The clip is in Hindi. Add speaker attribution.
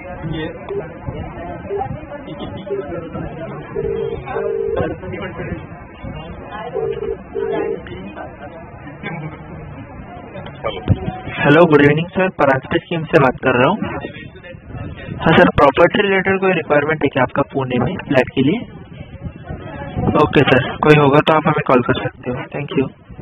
Speaker 1: Hello, good evening sir, Parag scheme से बात कर रहा हूँ। हाँ सर, प्रॉपर्टी रिलेटेड कोई रिक्वायरमेंट है क्या आपका पुणे में फ्लैट के लिए? ओके सर, कोई होगा तो आप हमें कॉल कर सकते हो। Thank you.